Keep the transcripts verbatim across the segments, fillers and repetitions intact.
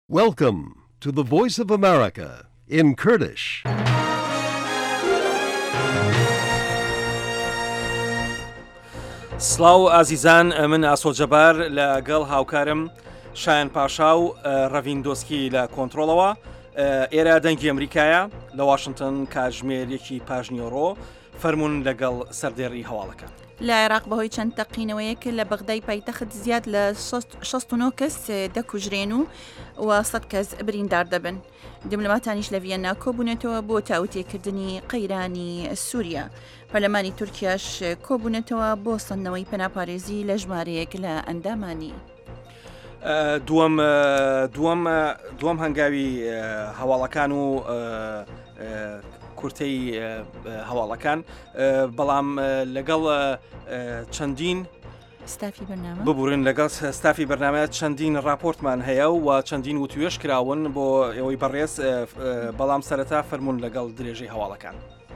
Welcome to the Voice of America in Kurdish. سڵاو ئازیزان، من ئاسۆ جەبار لەگەڵ هاوکارم شایان پاشا و ڕەڤیندۆسکی لە کۆنتترۆلەوە. ئێرە دەنگی ئەمریکایە لە واشنگتن کاتژمێرێکی پاژنیۆڕۆ فەرمونون لەگەڵ سەردێڕی هەواڵەکان. لە عێراق بەهۆی چەند تەقینەوەیەک لە بەغدای پایتەخت زیاد لە شەست و نۆ کەس دەکوژرێن و و سەد کەس بریندار دەبن. دیپلۆماتانیش لە ڤیەنا کۆبوونێتەوە بۆ تاوتێکردنی قەیرانی سووریا. پەرلەمانی تورکیاش کۆبوونێتەوە بۆ سەندنەوەی پەناپارێزی لە ژمارەیەک لە ئەندامانی. دووەم دووەم دووەم هەنگاوی هەواڵەکان و کورتەی هەواڵەکان، بەڵام لەگەڵ چەندین ستافی بەرنامە ببورن لەگەڵ ستافی بەرنامە چەندین راپۆرتمان هەیە و چەندین وتوێش کراون بۆ ئێوەی بەڕێز، بەڵام سەرەتا فەرمونون لەگەڵ درێژەی هەواڵەکان.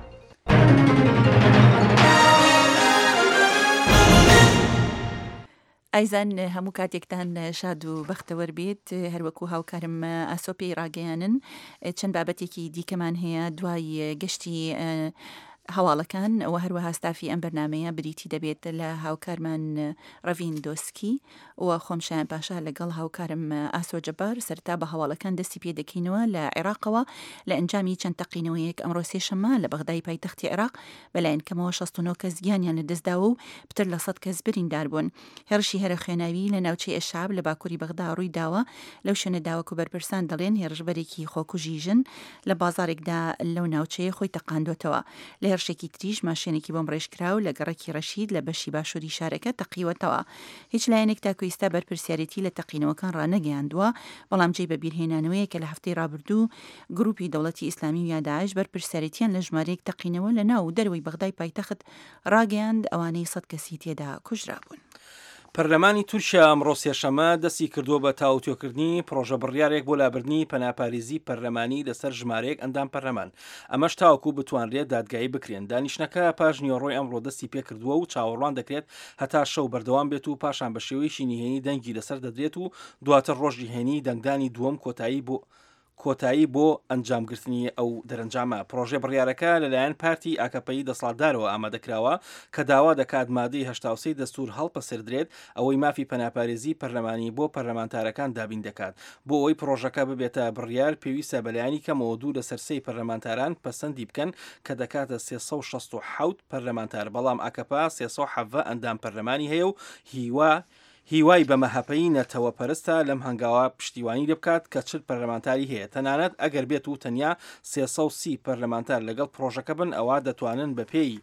ئایزان هەموو کاتێکتان شاد و بەختەوەر بێت. هەروەکو هاوکارم ئاسۆپی ڕاگەیانن چەند بابەتێکی دیکەمان هەیە دوای گەشتی هەواڵەکان و هەروەها ستافی ئەم بەرنامەیە بریتی دەبێت لە هاوکارمان ڕەڤیندۆسکی و خۆمشایان پاشا لەگەڵ هاوکارم ئاسۆ جەبار سەرتا بە هەواڵەکان دەستی پێ دەکەینەوە لە عێراقەوە لە ئەنجامی چەند تەقینەوەیەک ئەمڕۆ سێشەممە لە بەغدای پایتەختی عێراق بەلایەن کەمەوە شەست و نۆ کەس گیانیان لەدەستداوە و پتر لە سەد کەس بریندار بوون. هێرشی هەرە خوێناوی لە ناوچەی ئەشعاب لە باکووری بەغدا ڕووی داوە. لەو شوێنە داوەکو بەرپرسان دەڵێن هێرشبەرێکی خۆکوژی ژن لە بازارێکدا لەو ناوچەیە خۆی تەقاندوتەوە. لە هێرشێکی تریش ماشێنێکی بۆم ڕێژکراو لە گەڕێکی ڕەشید لە بەشی باشووری شارەکە تەقیوەتەوە. هیچ لایەنێک تاکوئیستا بەرپرسیارەتی لە تەقینەوەکان ڕانەگەیاندووە، بەڵام جێی بە بیرهێنانەوەیە کە لە هەفتەی ڕابردوو گروپی دەوڵەتی ئیسلامی و یا داعش بەرپرسیارەتیان لە ژمارەیەک تەقینەوە لە ناو دەروەی بەغدای پایتەخت ڕاگەیاند ئەوانەی سەد کەسی تێدا کوژرا بوون. پەرلەمانی تورکیا ئەمڕۆ سێشەممە دەستی کردووە بە تاوتێکردنی پرۆژە بڕیارێک بۆ لابردنی پەناپارێزی پەرلەمانی لەسەر ژمارەیەک ئەندام پەرلەمان. ئەمەش تاوەکو بتوانرێت دادگایی بکرێن. دانیشتەکە پاژنیۆڕۆی ئەمڕۆ دەستی پێکردووە و چاوەڕوان دەکرێت هەتا شەو بەردەوام بێت و پاشان بە شێوەیەکی نهێنی دەنگی لەسەر دەدرێت و دواتر ڕۆژی هێنی دەنگدانی دووەم کۆتایی بۆ کۆتایی بۆ ئەنجامگرتنی ئەو دەرەنجامە. پرۆژێ بڕیارەکە لەلایەن پارتی ئاکەپەی دەسەڵاتدارەوە ئامادەکراوە کە داوا دەکات مادەی هەشتا و سێ دەستور هەڵپەسەردرێت ئەوەی مافی پەناپارێزی پەرلەمانی بۆ پەرلەمانتارەکان دابین دەکات. بۆ ئەوەی پرۆژەکە ببێتە بڕیار پێویستە بەلایانی کەمەوە دوو لە سەرسەی پەرلەمانتاران پەسەندی بکەن کە دەکاتە سێسە و شەست و حەوت پەرلەمانتار، بەڵام ئاکەپا سێسە و حەڤە ئەندام پەرلەمانی هەیە و هیوا هیوای بە مەهەپەیی نەتەوە پەرستە لەم هەنگاوە پشتیوانی دەبکات کە چل پەرلەمانتاری هەیە. تەنانەت ئەگەر بێت و تەنیا سێسە و سی پەرلەمانتار لەگەڵ پرۆژەکە بن، ئەوە دەتوانن بەپێی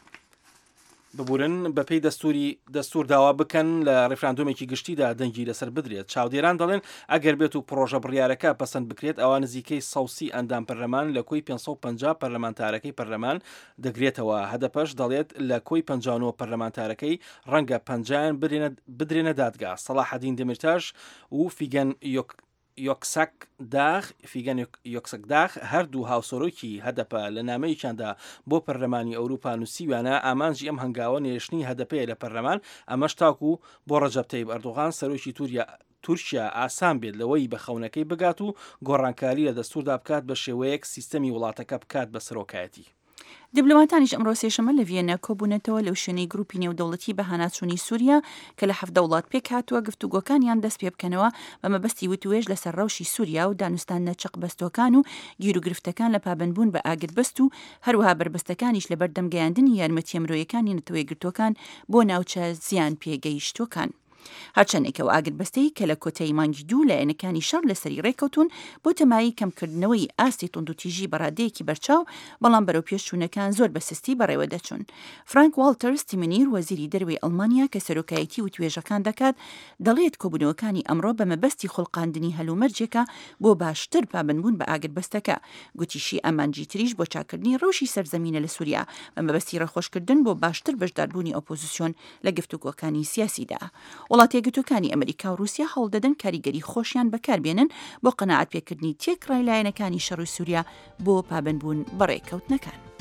ببورن بەپێی دەستوری دەستور داوا بکەن لە ڕێفراندۆمێکی گشتیدا دەنگی لەسەر بدرێت. چاودێران دەڵێن ئەگەر بێت و پرۆژە بڕیارەکە پەسەند بکرێت، ئەوە نزیکەی سەوسی ئەندام پەرلەمان لە کۆی پێنج سەد و پەنجا پەرلەمانتارەکەی پەرلەمان دەگرێتەوە. هەدەپەش دەڵێت لە کۆی پەنجا و نۆ پەرلەمانتارەکەی ڕەنگە پەنجایان بدرێنە دادگا. سەلاحەدین دەمیرتاش و فیگەن یۆکسەک داغ فیگەن یۆکسەک داغ هەردوو هاوسۆرۆکی هەدەپە لە نامەیەکیاندا بۆ پەرلەمانی ئەوروپا نووسیوانە ئامانجی ئەم هەنگاوە نێشتنی هەدەپەیە لە پەرلەمان. ئەمەش تاکو بۆ ڕەجەب تەیب ئەردۆغان سەرۆکی توریا تورکیا ئاسان بێت لەوەی بە خەونەکەی بگات و گۆڕانکاری لە دەستوردا بکات بە شێوەیەک سیستەمی وڵاتەکە بکات بە سەرۆکایەتی. دیپلۆماتانیش ئەمڕۆ سێشەممە لە ڤیەنا کۆبوونەتەوە لەو شوێنەی گروپی نێودەوڵەتی بە هەناسوونی سووریا کە لە حەفدە وڵات پێک هاتووە گفتوگۆکانیان دەست پێ بکەنەوە بە مەبەستی وتوێژ لەسەر ڕەوشی سووریا و دانوستانە چەقبەستۆکان و گیر و گرفتەکان لە پابندبوون بە ئاگربەست و هەروەها بربەستەکانیش لە بەردەمگەیاندنی یارمەتیە مرۆیەکانی نەتەوەیەگرتوەکان بۆ ناوچە زیان پێگەیشتۆکان. هەرچەندێکەوە ئاگربەستەی کە لە کۆتەی مانگی دوو لە عێنەکانی شەڕ لەسەری ڕێکەوتون بۆ تەمایی کەمکردنەوەی ئاستی توندوتیژی بەڕادەیەکی بەرچاو، بەڵام بەرەو پێشچوونەکان زۆر بەسستی بەڕێوە دەچون. فرانک والتەرز تیمنیر وەزیری دەروی ئەڵمانیا کە سەرۆکایەتی و توێژەکان دەکات دەڵێت کۆبوونەوەکانی ئەمڕۆ بە مەبەستی خوڵقاندنی هەلومەرجێکە بۆ باشتر پابندبوون بە ئاگربەستەکە. گوتیشی ئەمانجی تریش بۆ چاکردنی ڕەوشی سەرزەمینە لە سووریا بە مەبەستی ڕێخۆشکردن بۆ باشتر بەشداربوونی ئۆپۆزیسیۆن لە گفتوگۆکانی سیاسیدا. وڵاتی یەکگرتووەکانی ئەمریکا و رووسیا هەوڵ دەدەن کاریگەری خۆشیان بەکاربێنن بۆ قەناعەت پێکردنی تێکڕای لایەنەکانی شەڕی سووریا بۆ پابندبوون بەڕێکەوتنەکان.